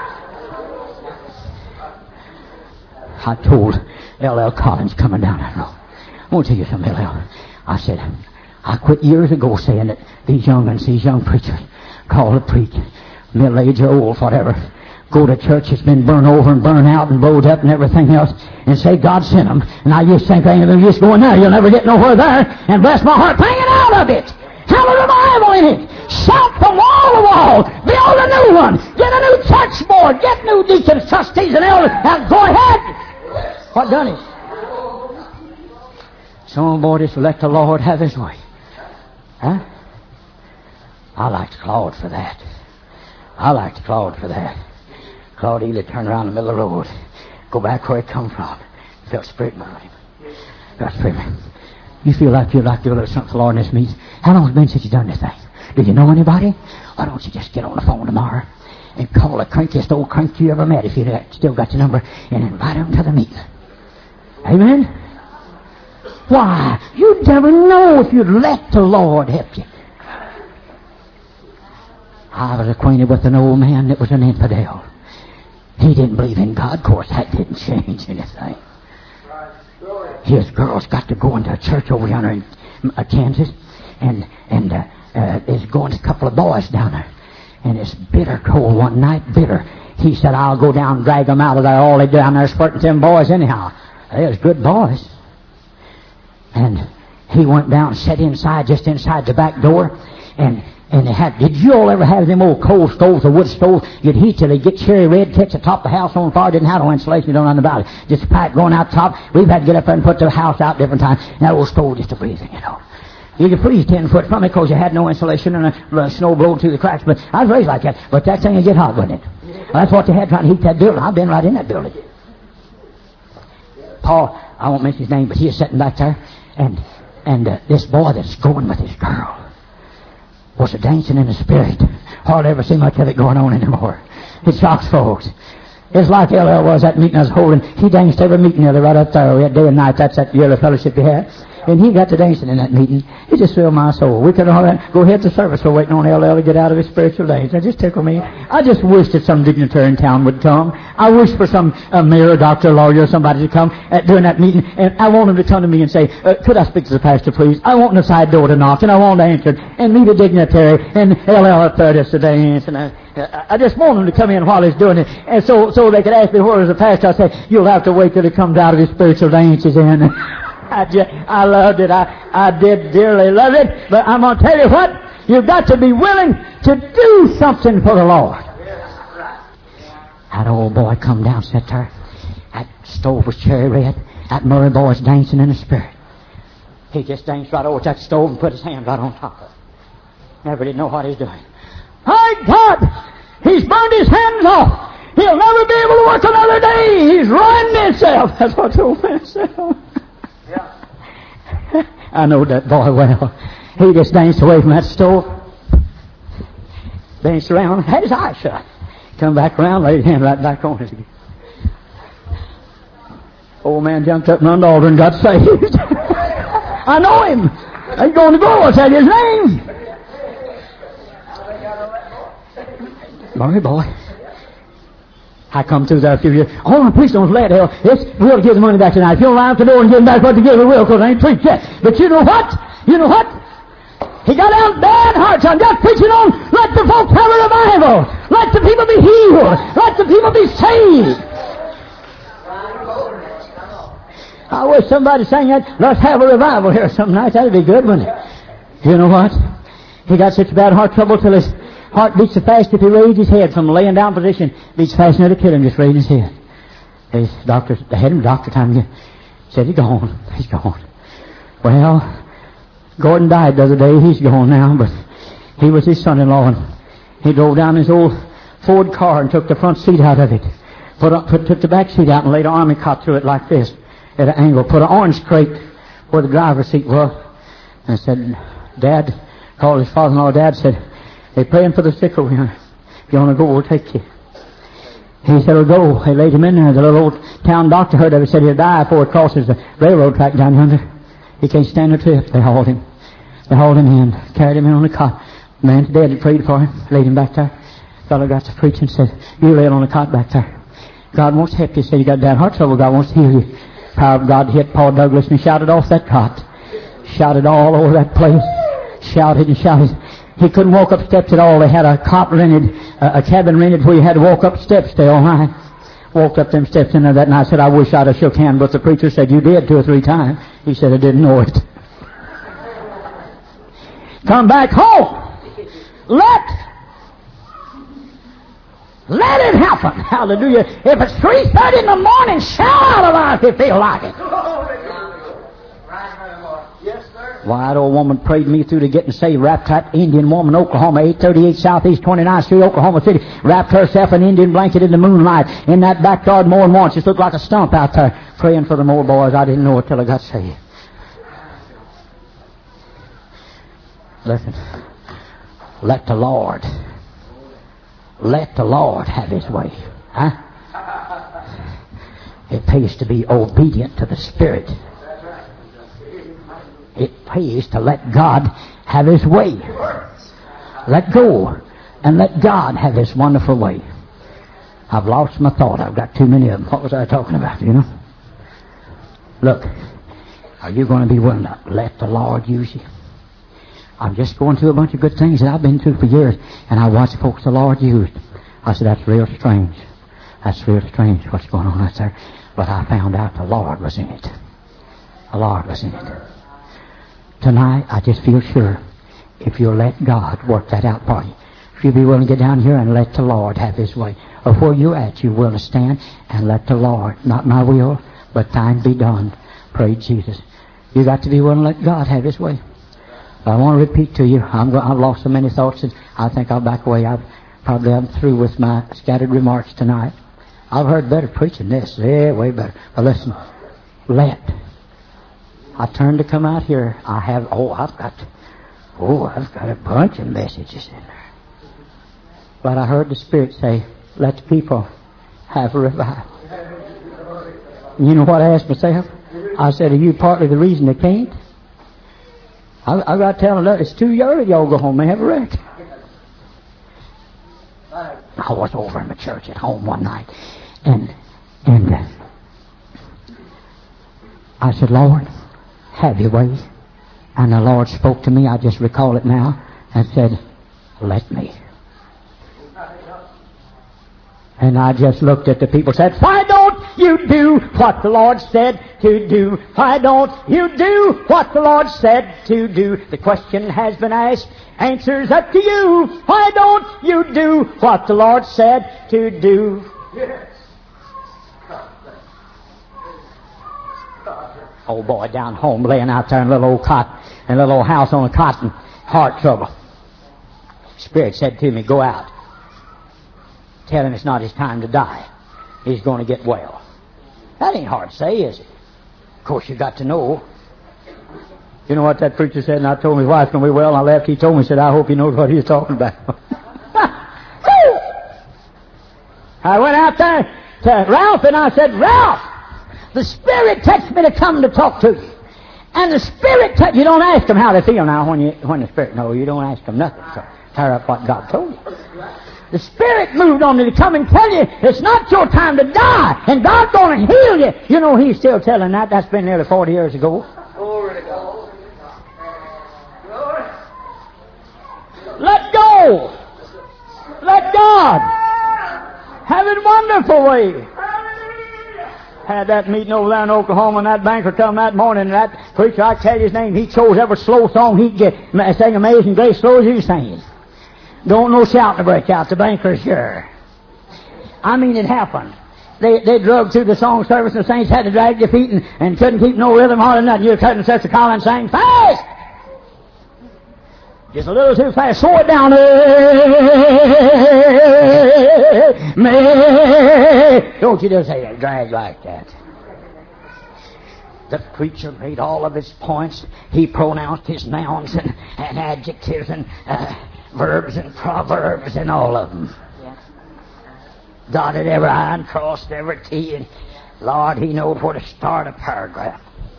I told L.L. Collins coming down that road, I want to tell you something, L.L. I said, I quit years ago saying that these young preachers called to preach, middle-aged or old, whatever, go to church that's been burned over and burned out and blowed up and everything else, and say God sent them. And I used to think, you just go in there, you'll never get nowhere there, and bless my heart, hanging out of it. Have a revival in it. Shout from wall to wall. Build a new one. Get a new church board. Get new deacons, trustees, and elders. Now go ahead. What done it? So, boy, just let the Lord have His way. Huh? I liked Claude for that. Claude either turn around in the middle of the road, go back where he come from. Felt Spirit moving him. Felt Spirit moving him. You feel like you'd like to do a little something for the Lord in this meeting? How long has it been since you've done this thing? Do you know anybody? Why don't you just get on the phone tomorrow and call the crankiest old crank you ever met, if you still got your number, and invite them to the meeting? Amen? Why? You'd never know if you'd let the Lord help you. I was acquainted with an old man that was an infidel. He didn't believe in God. Of course, that didn't change anything. His girl's got to go into a church over yonder in Kansas, and there's going a couple of boys down there. And it's bitter cold one night, bitter. He said, I'll go down and drag them out of there. All they down there squirting them boys anyhow. They was good boys. And he went down and sat inside, just inside the back door, and And they had, did you all ever have them old coal stoves or wood stoves? You'd heat till they get cherry red, catch the top of the house on fire. Didn't have no insulation, you don't know nothing about it. Just a pipe going out top. We've had to get up there and put the house out different times. And that old stove just a breathing, you know. You could freeze 10 foot from it because you had no insulation and the snow blowed through the cracks. But I was raised like that. But that thing would get hot, wouldn't it? Well, that's what they had trying to heat that building. I've been right in that building. Paul, I won't mention his name, but he is sitting back there. And this boy that's going with his girl was a dancing in the spirit. Hardly ever see much of it going on anymore. It shocks folks. It's like L.L. was that meeting I was holding. He danced every meeting there right up there. We had day and night. That's that yearly fellowship we had. And he got to dancing in that meeting. It just filled my soul. We could all go ahead to service. We're waiting on L.L. to get out of his spiritual days. That just tickled me. I just wish that some dignitary in town would come. I wish for some mayor, doctor, lawyer, somebody to come during that meeting. And I want him to come to me and say, could I speak to the pastor, please? I want the side door to knock, and I want to answer, and meet a dignitary, and L.L. up there just to dance. And I just want him to come in while he's doing it. And so they could ask me, where is the pastor? I say, you'll have to wait till he comes out of his spiritual dances in. I loved it. I did dearly love it. But I'm going to tell you what. You've got to be willing to do something for the Lord. That old boy come down, sat there. That stove was cherry red. That Murray boy's dancing in the spirit. He just danced right over that stove and put his hand right on top of it. Never did know what he's doing. My God! He's burned his hands off. He'll never be able to work another day. He's ruined himself. That's what I told myself. I know that boy well. He just danced away from that stove. Danced around, had his eyes shut. Come back around, laid his hand right back on it again. Old man jumped up and run the altar and got saved. I know him. He's going to go. I said his name. Murray boy. I come through there a few years. Oh, please don't let hell. We'll give the money back tonight. If you don't line up the door and give them back what to give, we will, because I ain't preached yet. But you know what? You know what? He got out bad hearts. I'm just preaching on, let the folks have a revival. Let the people be healed. Let the people be saved. I wish somebody sang that, let's have a revival here some night. That'd be good, wouldn't it? You know what? He got such bad heart trouble till his heart beats so fast if he raised his head from a laying down position, beats fast enough to kill him, just raising his head. His doctor, they had him doctor time again. Said, he's gone. He's gone. Well, Gordon died the other day. He's gone now, but he was his son-in-law, and he drove down his old Ford car and took the front seat out of it. Took the back seat out and laid an army cot through it like this, at an angle. Put an orange crate where the driver's seat was. And said, Dad, called his father-in-law Dad, said, they're praying for the sick over here. If you want to go, we'll take you. He said, we'll go. They laid him in there. The little old town doctor heard of it, said he'll die before it crosses the railroad track down yonder. He can't stand the trip. They hauled him. They hauled him in, carried him in on the cot. The man today had prayed for him, laid him back there. The fellow got to preaching, said, you lay it on the cot back there. God wants to help you. He said, you got bad heart trouble. God wants to heal you. Power of God hit Paul Douglas, and he shouted off that cot. Shouted all over that place. Shouted and shouted. He couldn't walk up steps at all. They had a cot rented, a cabin rented where you had to walk up steps stay all night. Walked up them steps in there that night. I said, I wish I'd have shook hands, but the preacher said, you did 2 or 3 times. He said, I didn't know it. Come back home. Let it happen. Hallelujah. If it's 3:30 in the morning, shout out aloud if you feel like it. Why, that old woman prayed me through to getting saved. Wrapped that Indian woman, Oklahoma, 838 Southeast 29th Street, Oklahoma City. Wrapped herself in an Indian blanket in the moonlight in that backyard more than once. Just looked like a stump out there praying for them old boys. I didn't know it till I got saved. Listen, let the Lord have His way. Huh? It pays to be obedient to the Spirit. It pays to let God have His way. Let go and let God have His wonderful way. I've lost my thought. I've got too many of them. What was I talking about, you know? Look, are you going to be willing to let the Lord use you? I'm just going through a bunch of good things that I've been through for years, and I watch folks the Lord used. I said, that's real strange. That's real strange what's going on out there. But I found out the Lord was in it. The Lord was in it. Tonight, I just feel sure if you'll let God work that out for you. If you'll be willing to get down here and let the Lord have His way. Or where you're at, you're willing to stand and let the Lord, not my will, but thine be done. Praise Jesus. You got to be willing to let God have His way. I want to repeat to you, I've lost so many thoughts, and I think I'll back away. I'm through with my scattered remarks tonight. I've heard better preaching this. Yeah, way better. But listen, I turned to come out here. I've got a bunch of messages in there. But I heard the Spirit say, let the people have a revival. And you know what I asked myself? I said, are you partly the reason they can't? I got to tell them that it's too early. Y'all go home and have a rest. I was over in the church at home one night, and I said, Lord, have your way. And the Lord spoke to me, I just recall it now, and said, let me. And I just looked at the people and said, why don't you do what the Lord said to do? Why don't you do what the Lord said to do? The question has been asked. Answer's up to you. Why don't you do what the Lord said to do? Old boy down home laying out there in a little old cot, in a little old house on a cot, and heart trouble. Spirit said to me, go out. Tell him it's not his time to die. He's going to get well. That ain't hard to say, is it? Of course, you got to know. You know what that preacher said? And I told his wife's going to be well. And I left. He told me, he said, I hope he knows what he's talking about. I went out there to Ralph and I said, Ralph, the Spirit texted me to come to talk to you. And the Spirit you don't ask them how they feel now when the Spirit knows. You don't ask them nothing. So tear up what God told you. The Spirit moved on me to come and tell you it's not your time to die, and God's going to heal you. You know, He's still telling that. That's been nearly 40 years ago. Glory to God. Glory. Let go. Let God have it wonderful way. Had that meeting over there in Oklahoma, and that banker come that morning, and that preacher, I tell you his name, he chose every slow song he'd get, sang Amazing Grace slow as he was singing. Don't no shouting to break out. The banker's sure. I mean, it happened. They drug through the song service, and the saints had to drag their feet and couldn't keep no rhythm hard enough. You're cutting such a collar and sang fast. Just a little too fast. Slow it down. Don't you just say that. Drag like that. The preacher made all of his points. He pronounced his nouns and adjectives and verbs and proverbs and all of them. Yeah. Dotted every I and crossed every T, and Lord, he knows where to start a paragraph.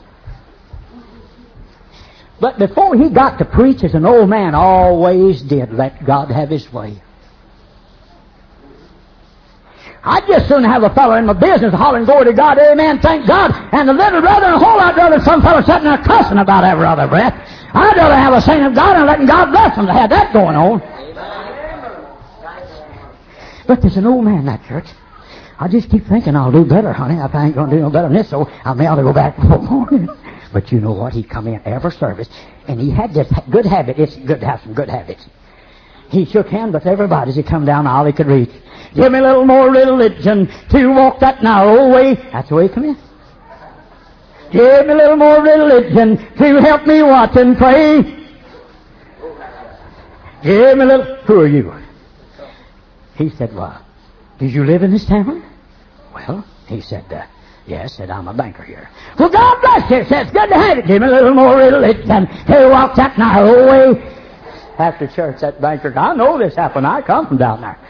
But before he got to preach, as an old man always did, let God have His way. I'd just soon have a fellow in my business hollering, glory to God, amen, thank God, and a little brother and a whole lot rather some fellow sitting there cussing about every other breath. I'd rather have a saint of God and letting God bless them to have that going on. But there's an old man in that church. I just keep thinking I'll do better, honey. If I ain't going to do no better than this, so I may ought to go back before morning. But you know what? He'd come in every service, and he had this good habit. It's good to have some good habits. He shook hands with everybody as he come down the aisle he could reach. Give me a little more religion to walk that narrow way. That's the way he come in. Give me a little more religion to help me watch and pray. Give me a little... Who are you? He said, well, did you live in this town? Well, he said, yes, said, I'm a banker here. Well, God bless you, said, it's good to have you. Give me a little more religion to walk that narrow way. After church, that banker, I know this happened. I come from down there.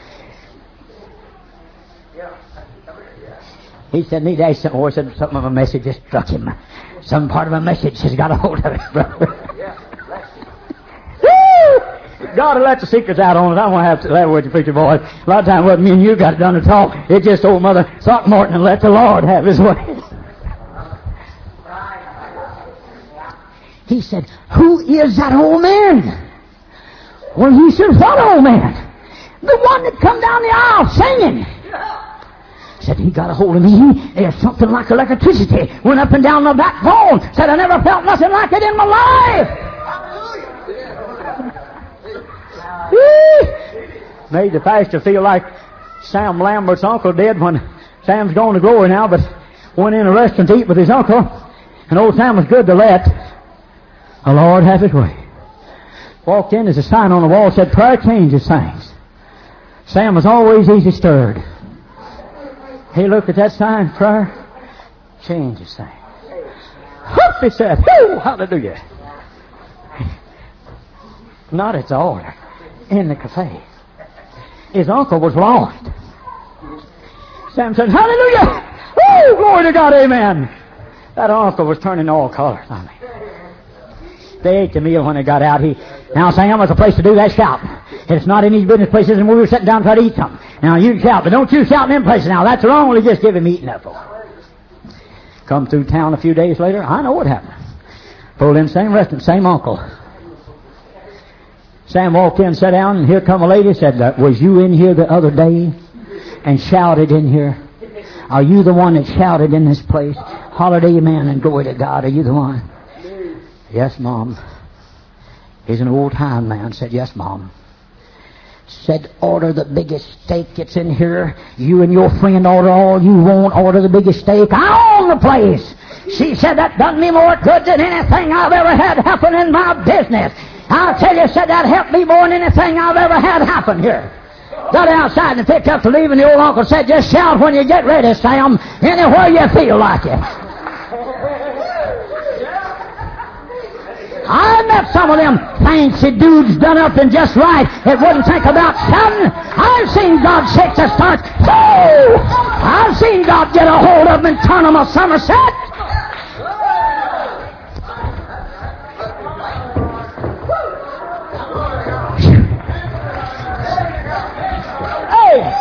He said, need to ask something more. He said, something of a message just struck him. Some part of a message has got a hold of it, brother. God will let the secrets out on it. I don't want to have to laugh with you, preacher boy. A lot of times, what me and you got done to talk, it's just old Mother Throckmorton and let the Lord have His way. He said, who is that old man? Well, he said, what old man? The one that come down the aisle singing. Said, he got a hold of me. There's something like electricity went up and down my backbone. Said, I never felt nothing like it in my life. Made the pastor feel like Sam Lambert's uncle did when Sam's gone to glory now, but went in a restaurant to eat with his uncle, and old Sam was good to let the Lord have His way. Walked in, there's a sign on the wall that said, prayer changes things. Sam was always easy stirred. He looked at that sign, prayer changes things. Hup, he said, whoo, hallelujah. Not at the altar, in the cafe. His uncle was lost. Sam said, hallelujah! Woo, glory to God, amen. That uncle was turning all colors on me. They ate the meal when they got out. Now, Sam, was a place to do that, shout. It's not in these business places, and we were sitting down trying to eat something. Now, you can shout, but don't you shout in them places now. That's wrong. Only just give him eating up for. Come through town a few days later, I know what happened. Pulled in same restaurant, same uncle. Sam walked in, sat down, and here come a lady, said, was you in here the other day and shouted in here? Are you the one that shouted in this place? Holiday, amen, and glory to God. Are you the one? Yes, Mom. He's an old-time man. Said, yes, Mom. Said, order the biggest steak that's in here. You and your friend order all you want. Order the biggest steak. I own the place. She said, that done me more good than anything I've ever had happen in my business. I'll tell you, said, that helped me more than anything I've ever had happen here. Got outside and picked up to leave, and the old uncle said, just shout when you get ready, Sam, anywhere you feel like it. I met some of them fancy dudes done up and just right. It wouldn't think about something. I've seen God shake the starch. Woo! I've seen God get a hold of them and turn them a somerset. Hey!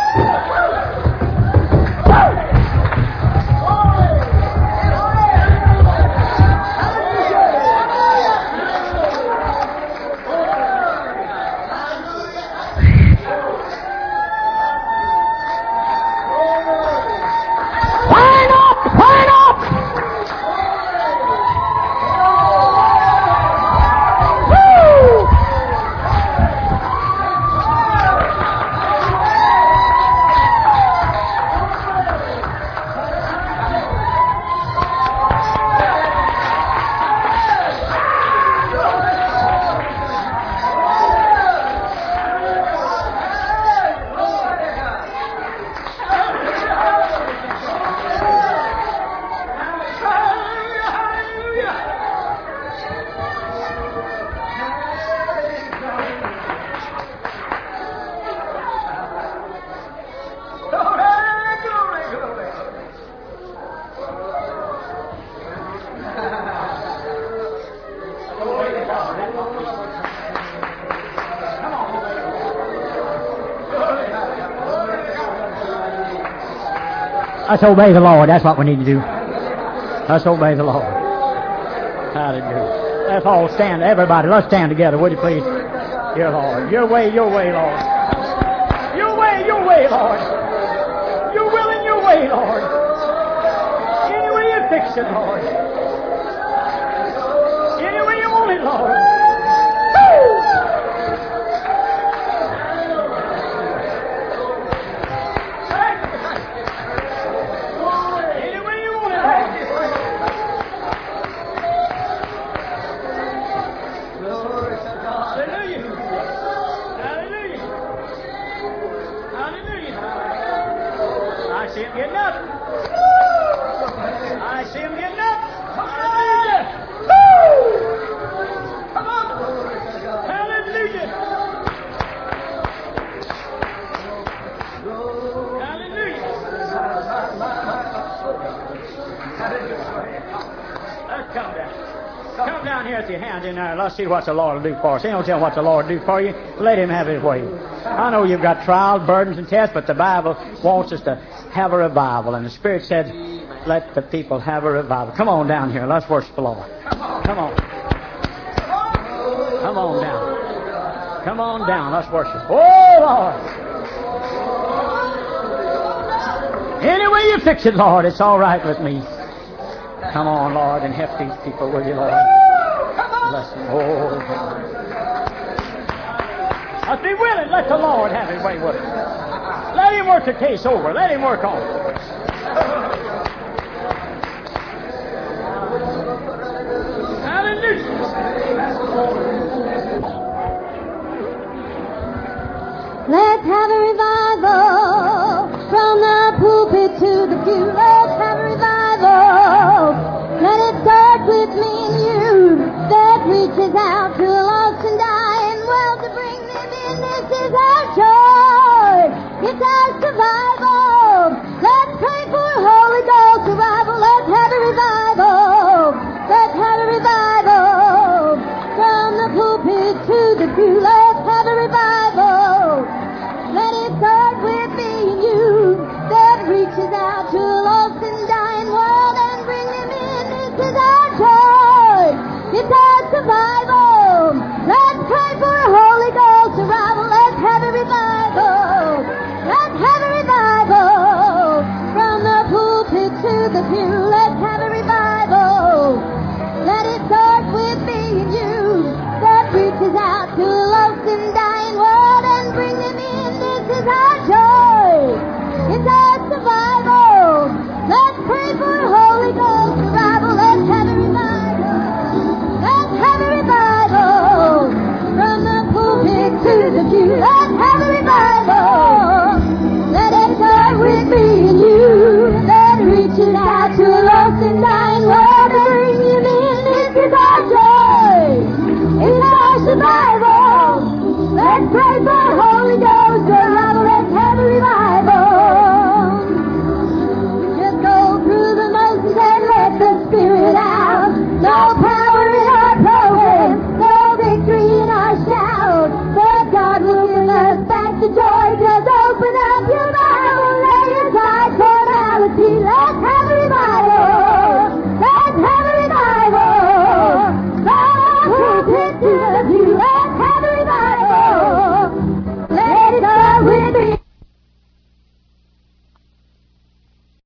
Let's obey the Lord. That's what we need to do. Let's obey the Lord. Hallelujah. Let's all stand. Everybody, let's stand together. Would you please? Dear Lord. Your way, Lord. Your way, Lord. Your will and your way, Lord. Any way you fix it, Lord. Any way you want it, Lord. Let's see what the Lord will do for us. He don't tell what the Lord will do for you. Let Him have His way. I know you've got trials, burdens, and tests, but the Bible wants us to have a revival. And the Spirit said, let the people have a revival. Come on down here. Let's worship the Lord. Come on. Come on down. Come on down. Let's worship. Oh, Lord. Any way you fix it, Lord, it's all right with me. Come on, Lord, and help these people, will you, Lord? Bless them. Oh, God. Let's be willing. Let the Lord have His way with us. Let Him work the case over. Let Him work on it. Hallelujah. Let's have a revival from the pulpit to the pew. Let's have a revival. Let it start with me and you that reaches out to a lost and dying world to bring them in. This is our joy. It's our survival. Let's pray for Holy Ghost revival. Let's have a revival. Let's have a revival from the pulpit to the pew. Let's have a revival. Let it start with me and you that reaches out to a lost and dying world and bring them in. This is our joy. It's our survival. Let's pray for a Holy Ghost arrival. Let's have a revival. Let's have a revival from the pulpit to the pew.